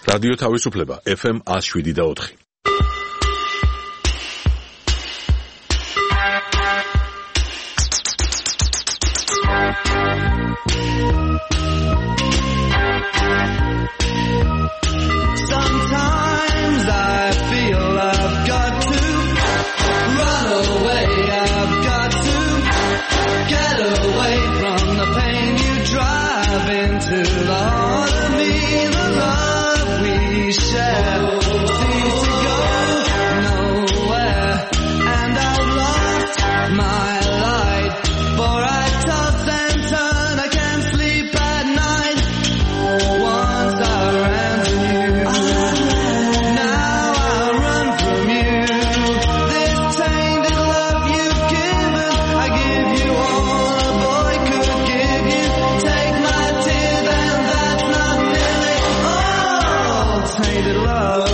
რადიო თავისუფლება FM 107.4. Sometimes I feel I've got to run away, I've got to get away from the pain you drive into the heart of me. The love we share seems to go nowhere, and I've lost my light, for I toss and turn, I can't sleep at night. Once I ran to you, now I run from you. This tainted love you've given, I give you all a boy could give you. Take my tears and that's not nearly all. Tainted love,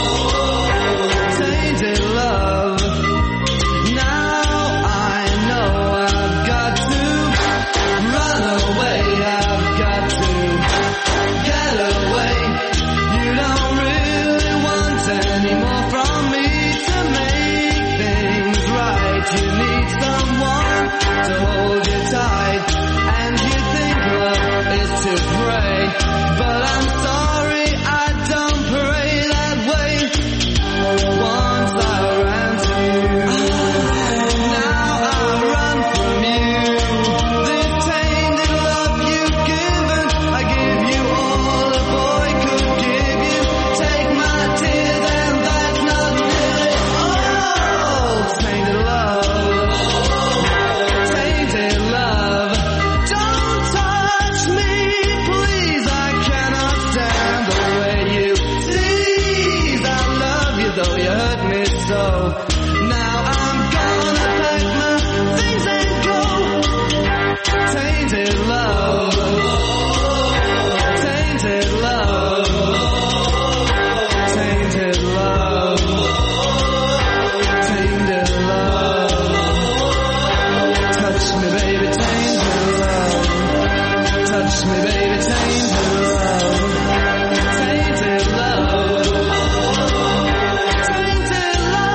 tainted love. Now I know I've got to run away, I've got to get away. You don't really want any more from me to make things right. You need someone to hold you tight, and you think love is to pray, but I'm sorry, I don't pray that way. Once I ran to you, now I run from you. This tainted love you've given, I give you all a boy could give you. Take my tears and that's not nearly all. Tainted love, tainted love. Don't touch me, please, I cannot stand the way you tease. I love you though you hurt me so. Now I'm gonna pack my things and go. Tainted love, tainted love, tainted love, tainted love. Touch me, baby, tainted love. Touch me, baby, tainted love. Tainted love, tainted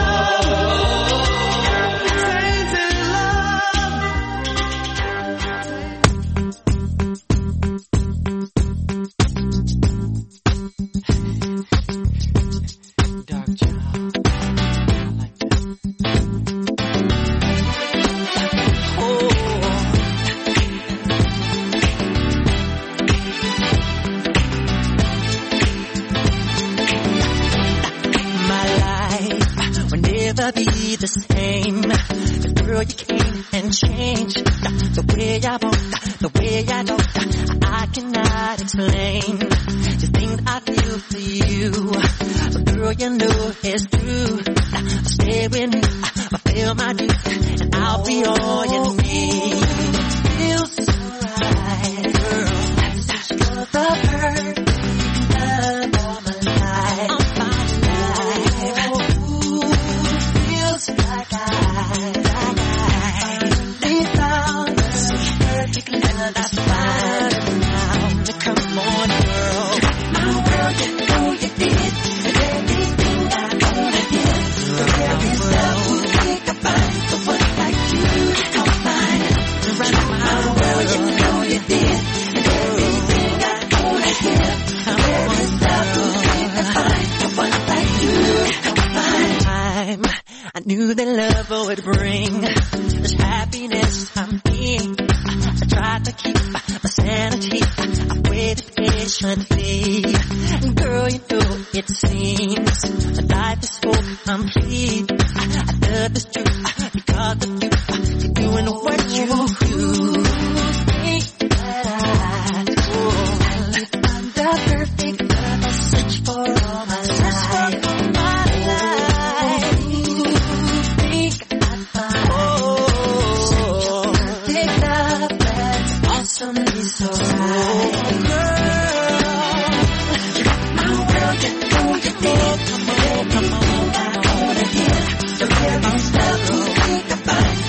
The same. The girl you came and changed the way I walk, the way I talk. I cannot explain the things I feel for you. But girl, you know it's true. I'll stay with me, I'll feel my dues, and I'll be all you need. Feels so right, girl. That's just the perfect love of my life. I'm fine life. Feels like I found this perfect love. That's fine now. Come on, girl. My world, you know you did everything I wanna did. The very stuff who think I find the one like you. Come find my world, you know you did everything I wanna hear. The very stuff who think I find the one like you. Come find. I knew that love would bring this happiness I'm in. I tried to keep my sanity. I waited patiently. And girl, you know it seems my life is so complete. I love this truth because of you. You're doing what you do. Think that I do. I'm the perfect love I search for all my life. So right, girl, my world, you know you did. Come on, I wanna hear the very stuff you think about.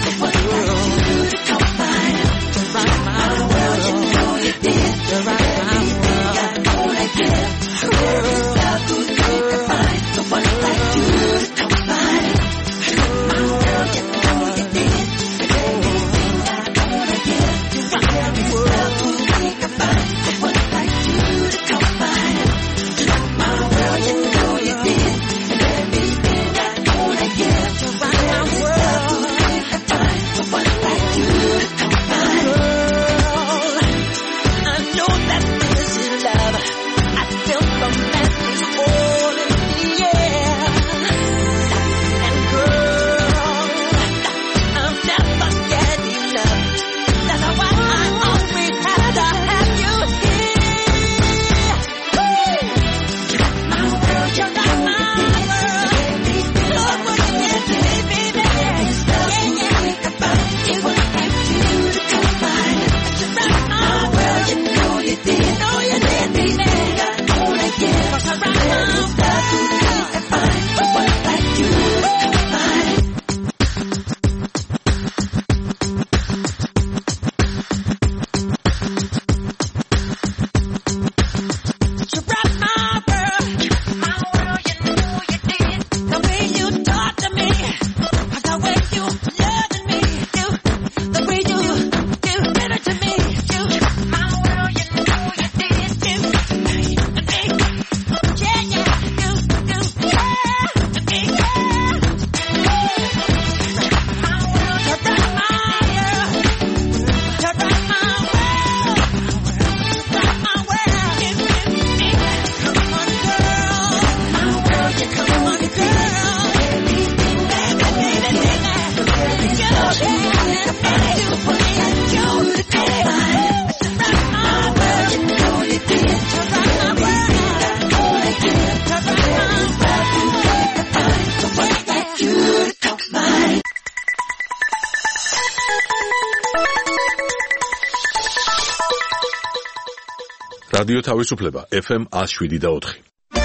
რადიო თავისუფლება FM 107.4.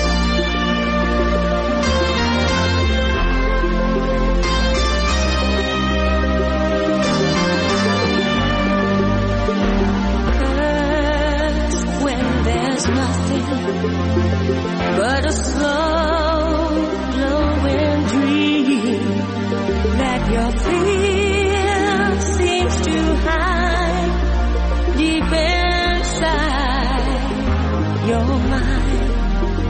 When there's nothing but a slow blowing dream that your fear seems to hide deep inside your mind.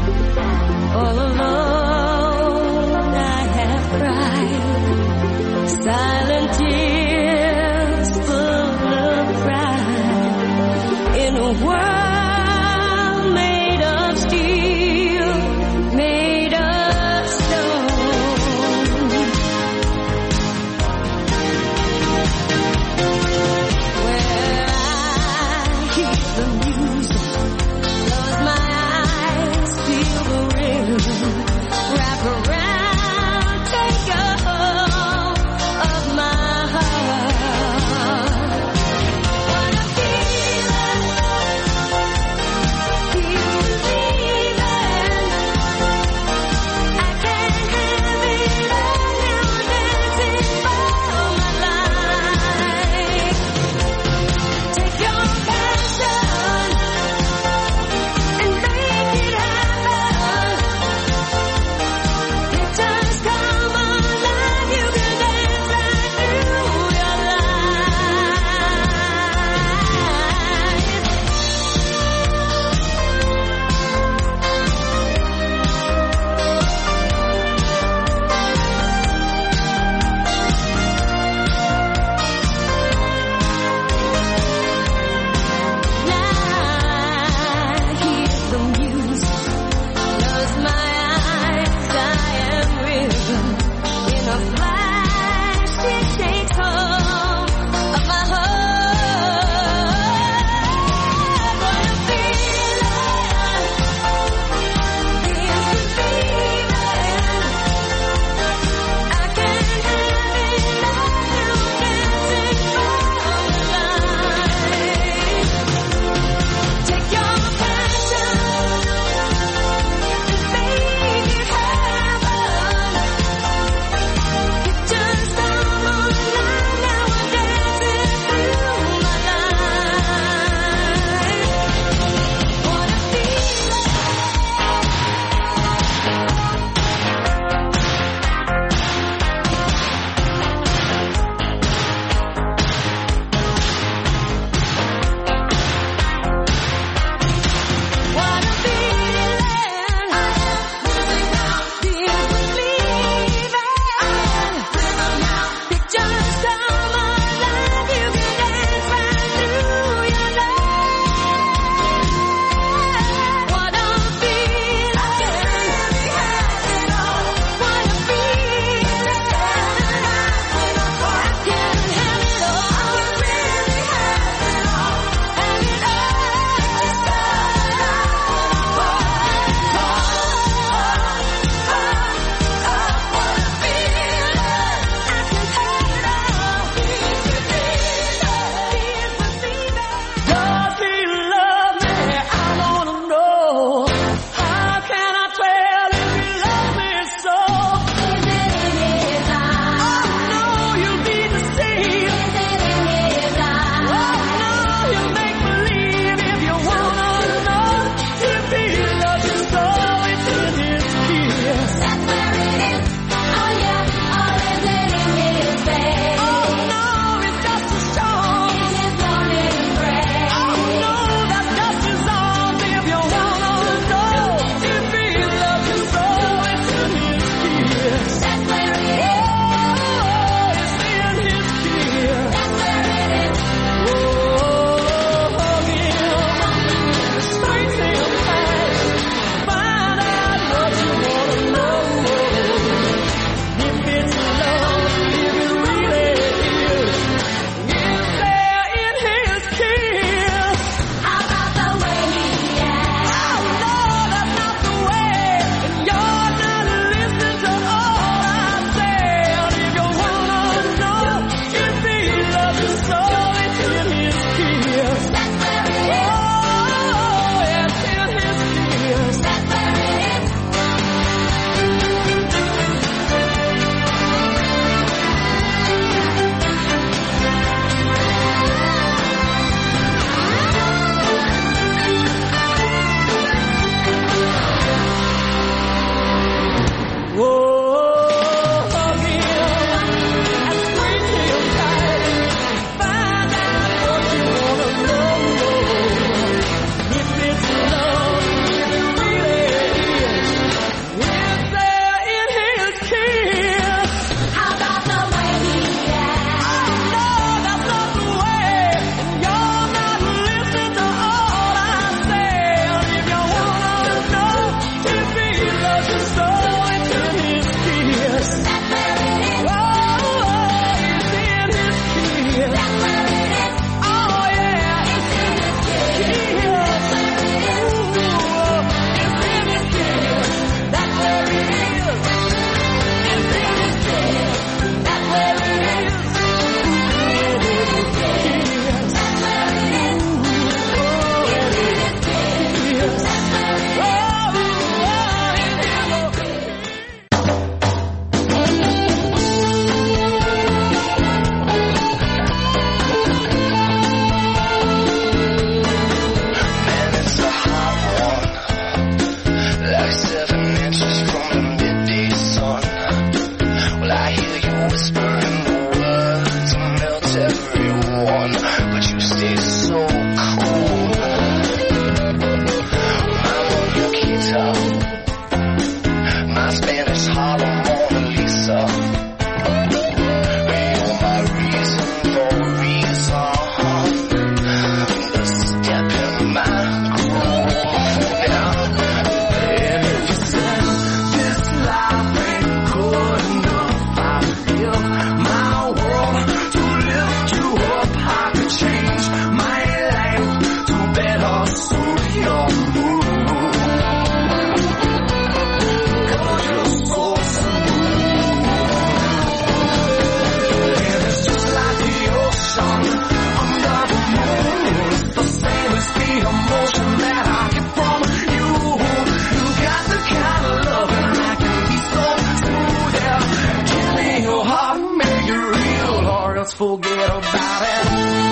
forget about it.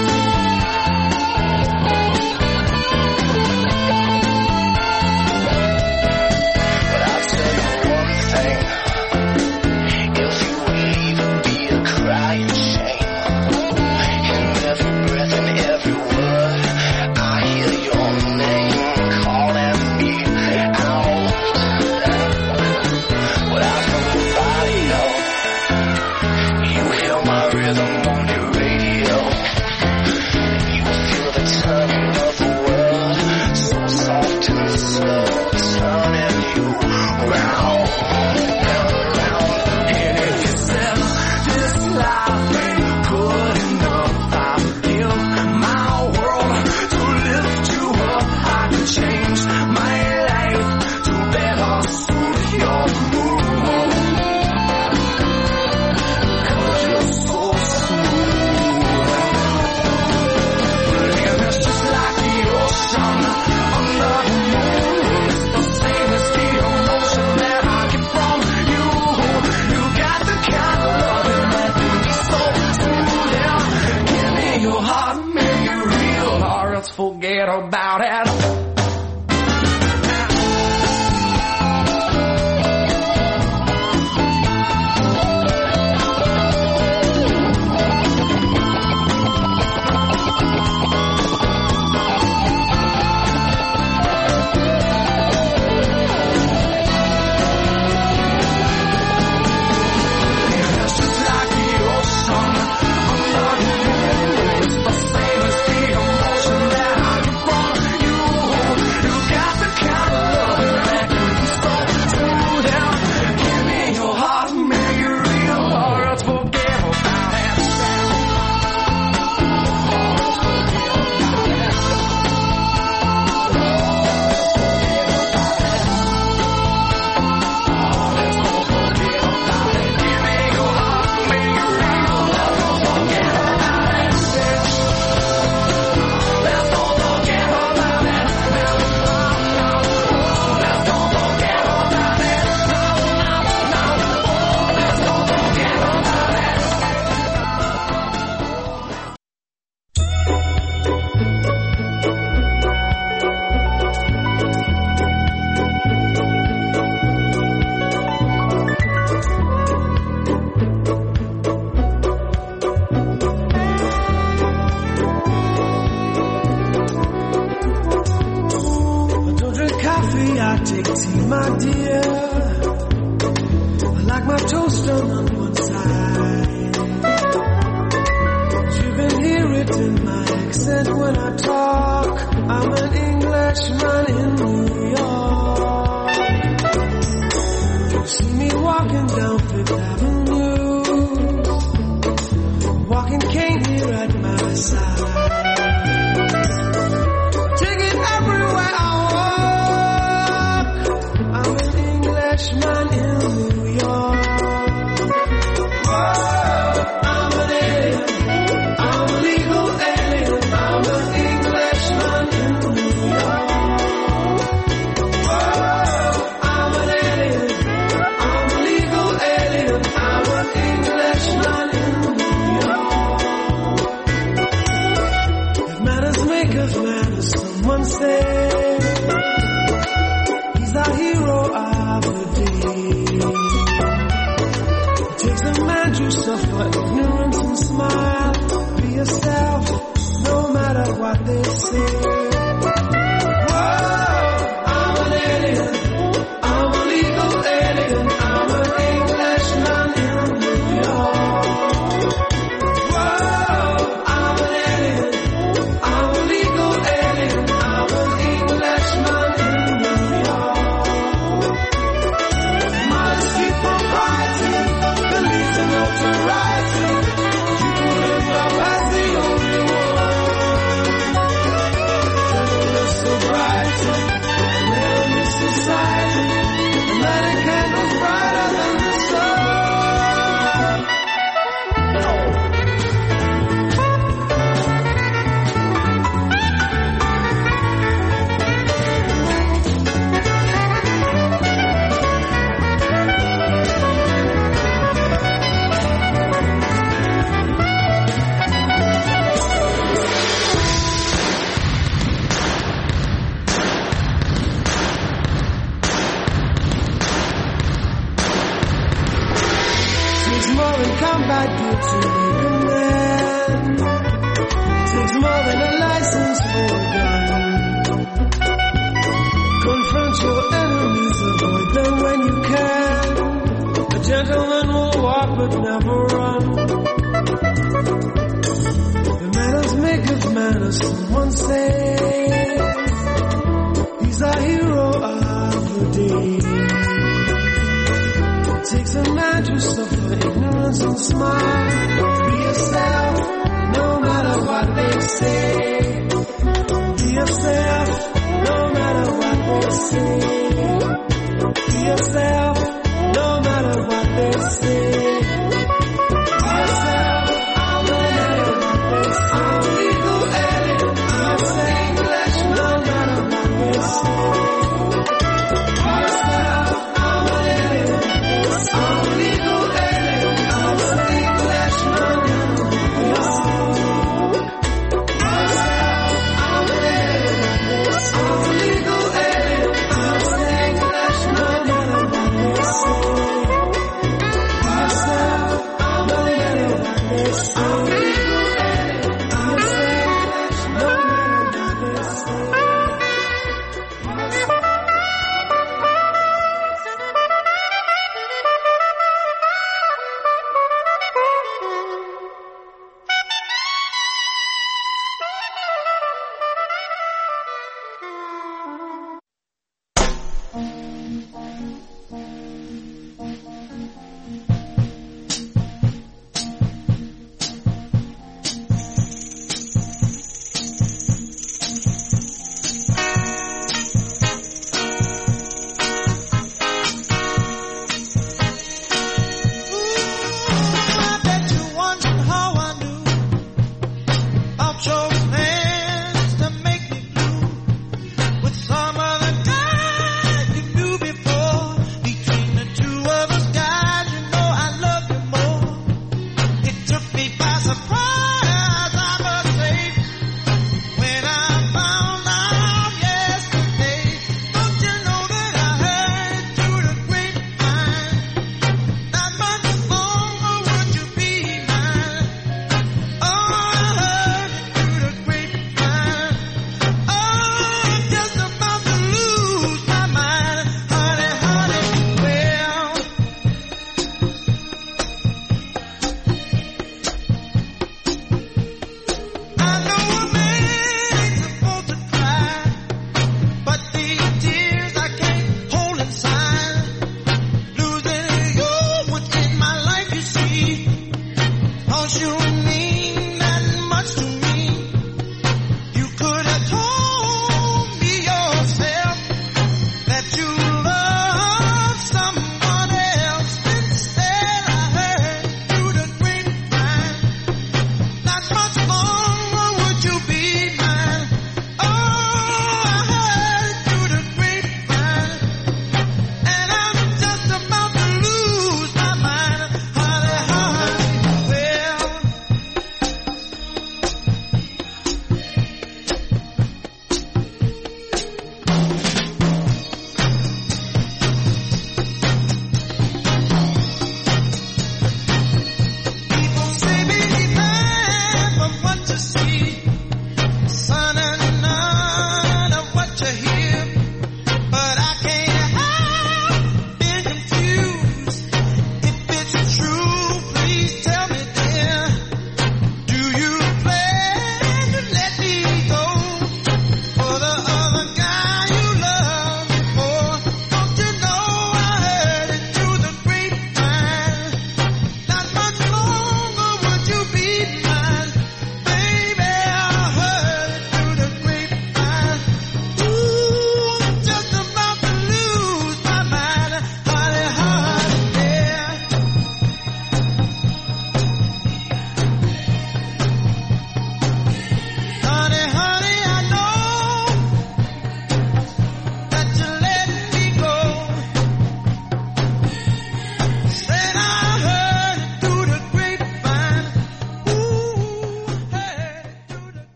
Forget about it. more than combat gear to make a man. Takes more than a license for a gun. Confront your enemies, avoid them when you can. A gentleman will walk but never run. The manners make of manners, someone say. He's a hero of the day. It takes a man to suffer ignorance and smile. Be yourself, no matter what they say. Be yourself, no matter what they say. Be yourself, no matter what they say. Be yourself, no matter what they say. I'm legal alien, I'm saying English, no matter what they say. Be yourself, I'm an alien. I'm legal alien, I'm saying English, no matter what they say. Be yourself, I'm an alien. I'm legal alien, I'm saying English, no matter what they say. Be yourself, I'm an alien. I'm legal alien, I'm saying English, no matter what they say.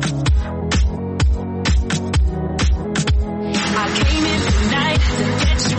I came in tonight to get you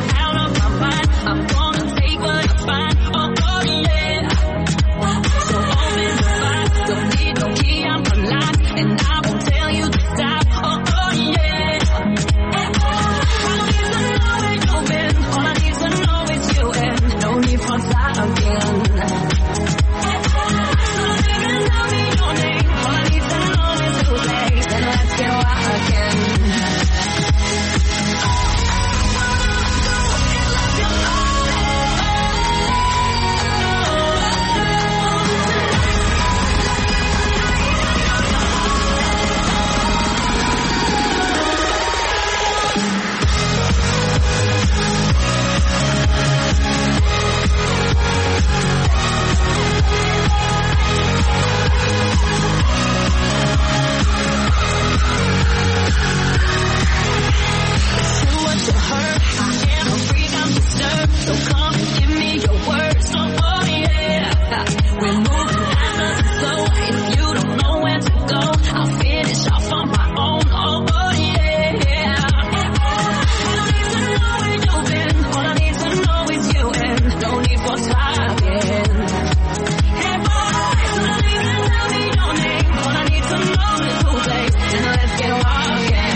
So come and give me your word. So oh yeah, we're moving fast and slow. If you don't know where to go, I'll finish off on my own. Oh yeah. I don't need to know where you've been. All I need to know is you, and no need for talking. Hey boy, so don't even tell me your name. All I need to know is who plays, and let's get walking.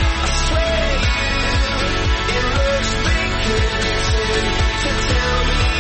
Tell me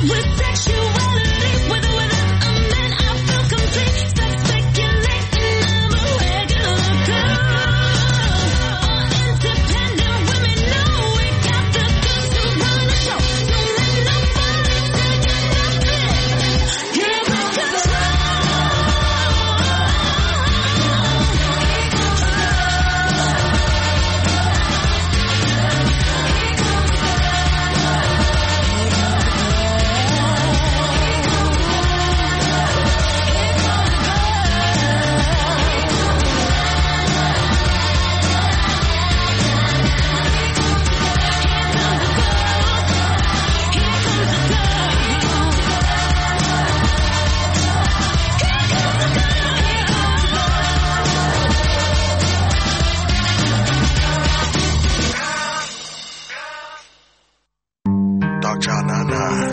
with sexuality. With a man, I feel complete. Stop speculating, I'm a regular girl. All independent women know we got the goods to run the show. Don't let nobody tell you nothing. Here comes control. Dog Child 99.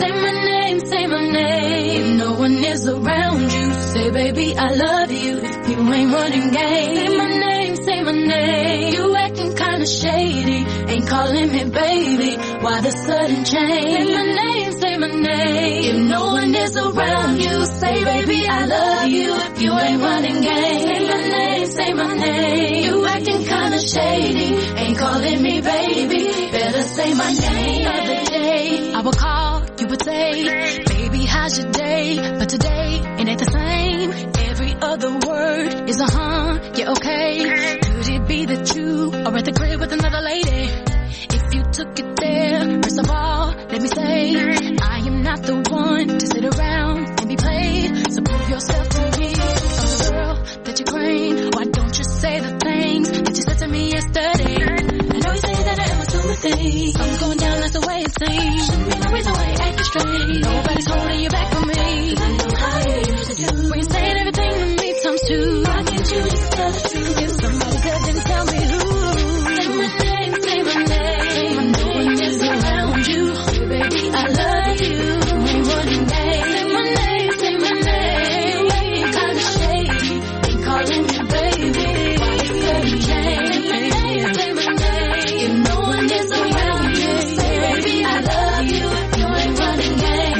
Say my name. If no one is around you, say baby I love you. If you ain't running game, say my name. You acting kinda shady, ain't calling me baby. Why the sudden change? Say my name. If no one is around you, say baby I love you. If you ain't running game, say my name. You acting kinda shady, ain't calling me baby. Better say my name. The other day I would call, you would say, baby how's your day? But today it ain't the same. Every other word is yeah, okay. Could it be that you are at the crib with another lady? If you took it there, first of all, let me say, I am not the one to sit around and be played. So prove yourself to me. I'm the girl that you claim. Why don't you say the things that you said to me yesterday? I know you say that I am assuming things. I'm going down, that's the way it seems. Shouldn't be no reason why you acting straight. Nobody's holding you back from me. 'Cause I know how you used to do. When you saying everything to me times two. Why can't you just tell the truth? If somebody said, then tell me who. Say my name, say my name. I know one is around you. Hey, baby, I love you. We running game. Say my name, say my name. You ain't kinda shady, ain't calling me baby. Why you sudden change? Say my name. If no one is around you, say baby, I love you. You ain't running game.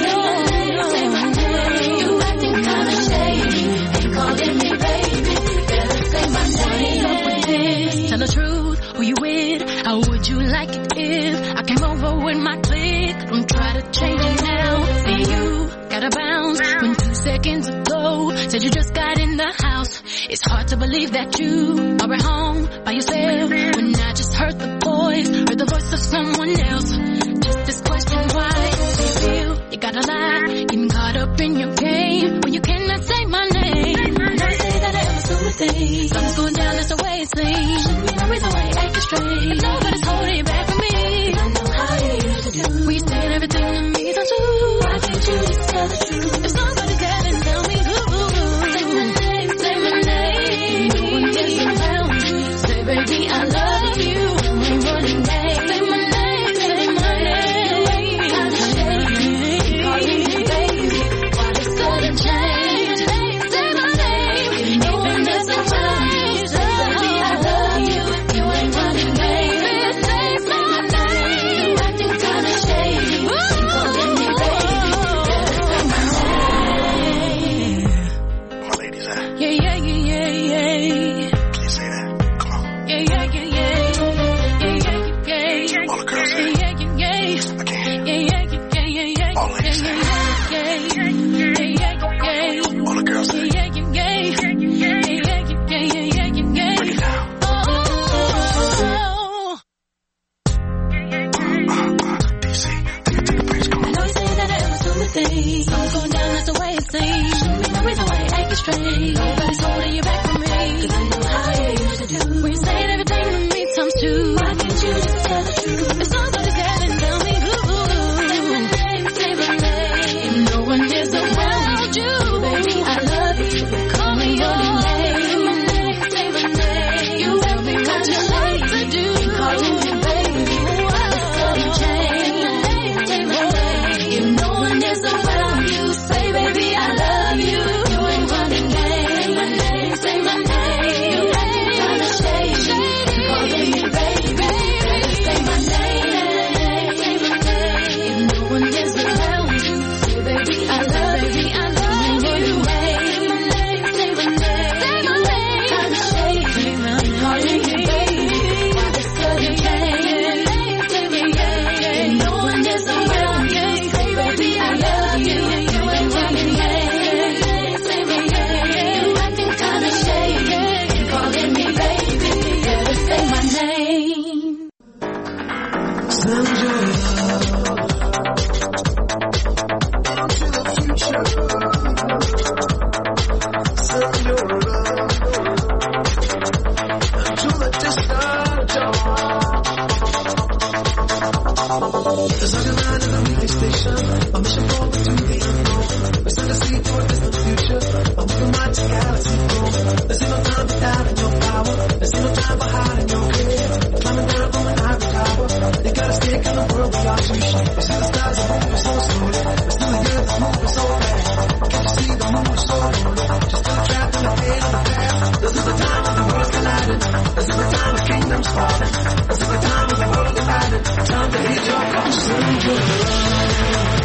Say my name. You acting kinda shady, ain't calling me baby. Better say my name. Tell the truth, who you with? How would you like it if I came over with my clique? Don't try to change it now. See you gotta bounce when 2 seconds ago said you just got in the house. It's hard to believe that you are at home by yourself when I just heard the voice of someone else. Just this question, why do you feel you gotta lie? Getting caught up in your game when you cannot say my name. I know you say that I am assuming things. Something's going down, that's the way it seems. Shouldn't be no reason why you acting straight. If nobody's holding you back from me, 'cause I know how you used to do. We saying everything to me times two. Why can't you just tell the truth? If somebody's dead, then tell me who. Say my name, say my name. No one is around you. Say baby I love you. We running game. Say my name, say my name. Kinda shady, calling me baby. Why the sudden change? Say my name. If no one is around you, say baby I love you. You ain't running game. Say my name. You acting kinda shady, calling me baby. Better say my name. My ladies at? Yeah. Please say that. Come on. Yeah. All the girls say. Yeah. I can't. All ladies say. All the girls say. Break it down. DC, take a break. Come I on. know you say that I am assuming things. I'm going down, that's the way it seems. Shouldn't be no reason why you acting straight. Nobody's holding you back from me. 'Cause I know how you used to do. When you saying everything to me times two. Why can't you just tell the truth? If somebody's dead, then tell me who. Say my name, say my name. If no one is around you, baby, I love you. Call me your name. Say my name, say my name. You tell me what you like to do. Calling me baby. Why the sudden change? Say my name. If no one is around you, say baby I love you. You ain't running game. Say my name, say comes falling. This is the time of the world divided. Time to heed your call. Send your love.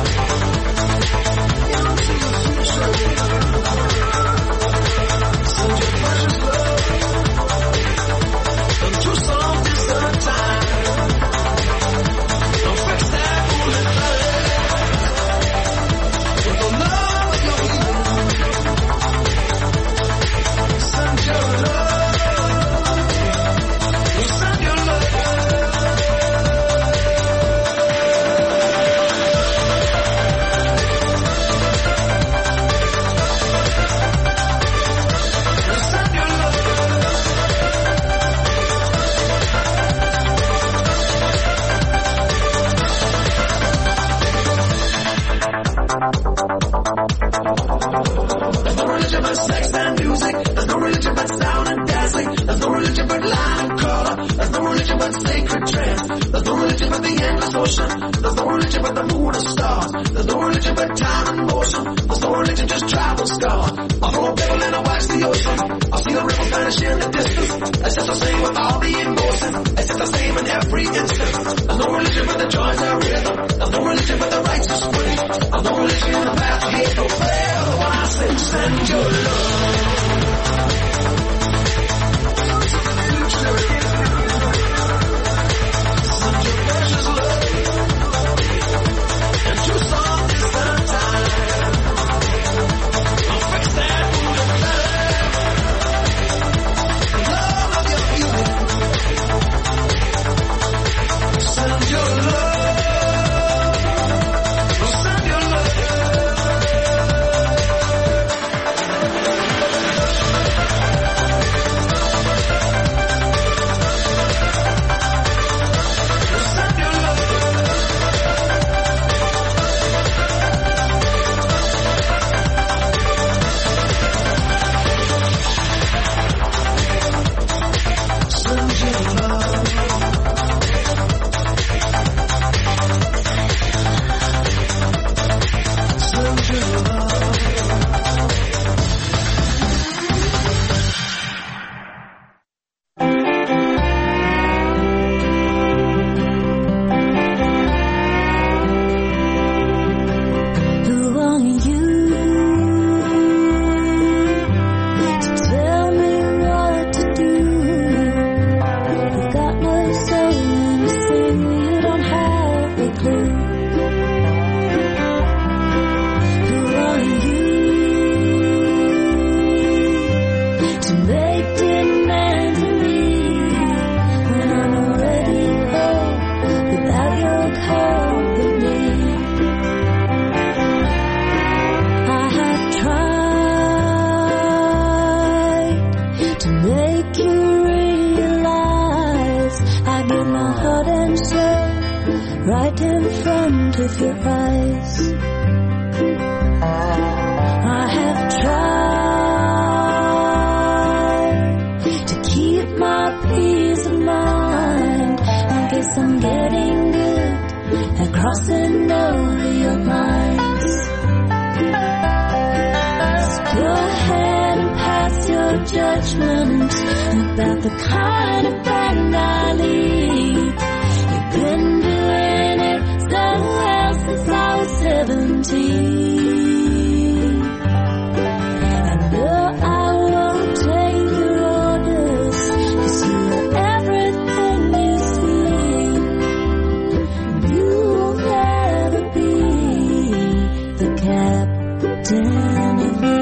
Into your future. Send your precious love into some distant time. Don't fix that bullet with the love of your healing. Send your love. Send your love. There's no religion but sex and music. There's no religion but sound and dazzling. There's no religion but line and color. There's no religion but sacred trance. There's no religion but the endless ocean. There's no religion but the moon and stars. There's no religion but time and motion. There's no religion, just travel scars. I'll throw a pebble and I'll watch the ocean. I'll see the ripples vanish in the distance. It's just the same with all the emotion. It's just the same in every instant. There's no religion but the joys of rhythm. There's no religion but the righteous way. There's no religion in the path of hate, no prayer. When I say send your love. Send your precious love into some distant time. I'll fix that bullet the love of your healing. Send your love. Send your love. Right in front of your eyes. I have tried to keep my peace of mind. I guess I'm getting good at crossing over your minds. So go ahead and pass your judgment about the kind of friend I lead. You've been doing it so well since I was 17. I know I won't take your orders, 'cause you are everything you see. You will never be the captain of me.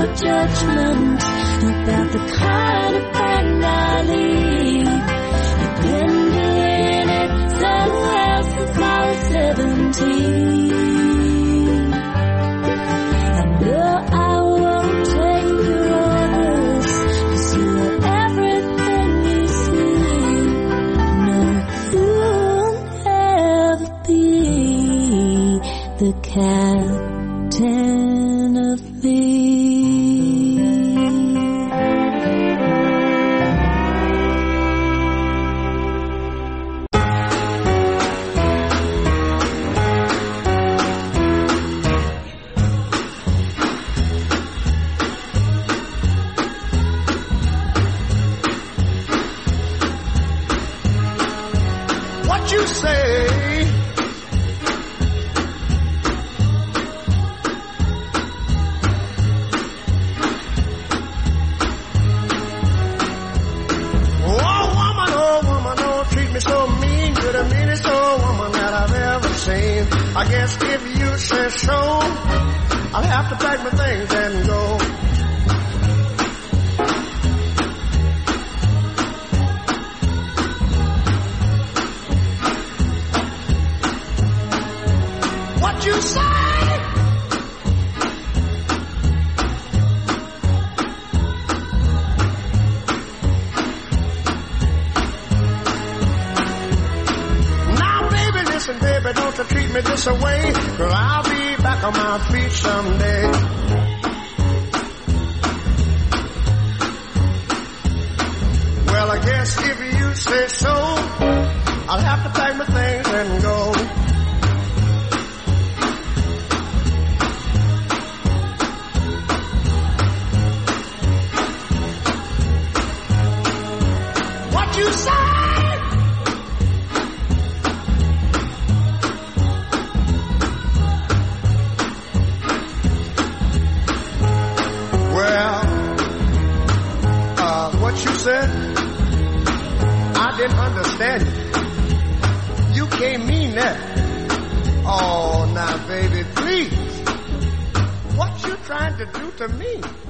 judgment about the kind of friend I lead. You've been doing it so well since I was 17. I know I won't take your orders, 'cause you are everything you see. No, you'll never be the captain of me. What you say? Oh woman, don't treat me so mean. You're the meanest old woman that I've ever seen. I guess if you say so, I'll have to pack my things and go. What you say? Now, baby, listen, baby, don't you treat me this away, 'cause I'll be back on my feet someday. Well, I guess if you say so, I'll have to pack my things and go. What you say? Well, what you said, I didn't understand it. You can't mean that. Oh, now, baby, please. What you trying to do to me?